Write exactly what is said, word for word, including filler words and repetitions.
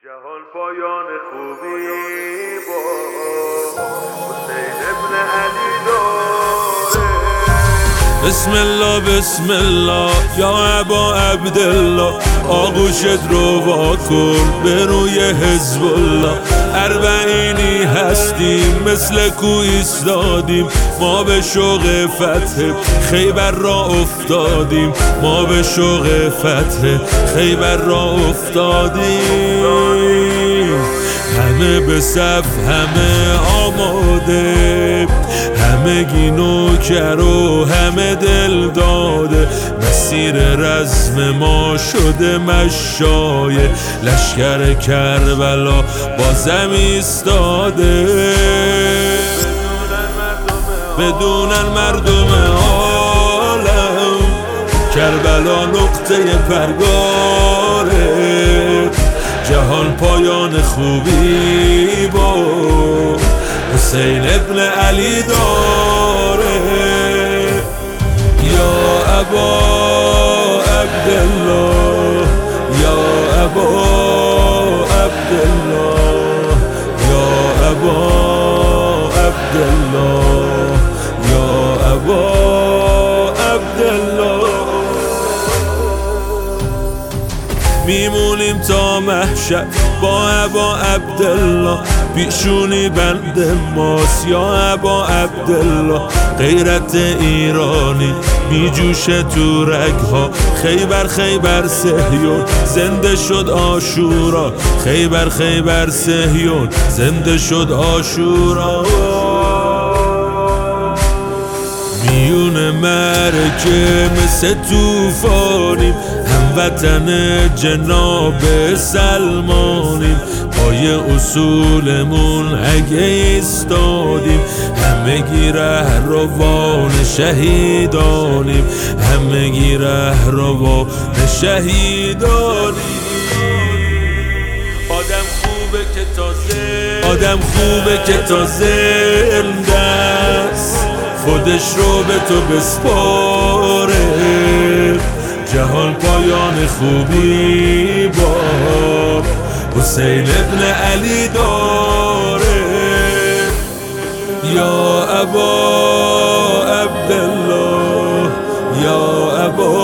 جهان پایان خوبی با حسین ابن علی داره. بسم الله بسم الله یا ابا عبدالله، آغوشت رو واکن به روی حزب الله. اربعینی هستیم مثل کو ایستادیم، ما به شوق فتح خیبر را افتادیم، ما به شوق فتح خیبر را افتادیم. همه به صف همه آماده، همه گی نوکر و همه دل داده. مسیر رزم ما شده مشایه، لشکر کربلا بازم ایستاده. بدونن مردم عالم کربلا نقطه پرگاره. جهان پایان خوبی با حسین ابن علی داره. یا ابا عبدالله، یا ابا عبدالله، یا ابا عبدالله، یا ابا عبدالله. میمونیم تا محشر با ابا عبدالله، پیشونی بند ماست یا ابا عبدالله. غیرت ایرانی میجوشه تو رگها، خیبر خیبر صهیون زنده شد عاشورا، خیبر خیبر صهیون زنده شد عاشورا. میون مرکه مثل توفانیم، هموطن جناب سلمانیم. پای اصولمون اگه ایستادیم، همگی رهروان شهیدانیم، همگی رهروان شهیدانیم. آدم خوبه که تازه آدم خوبه که تازه است، خودش رو به تو بسپاره. جهان پایان خوبی با حسین ابن علی داره. یا ابا عبدالله، یا ابا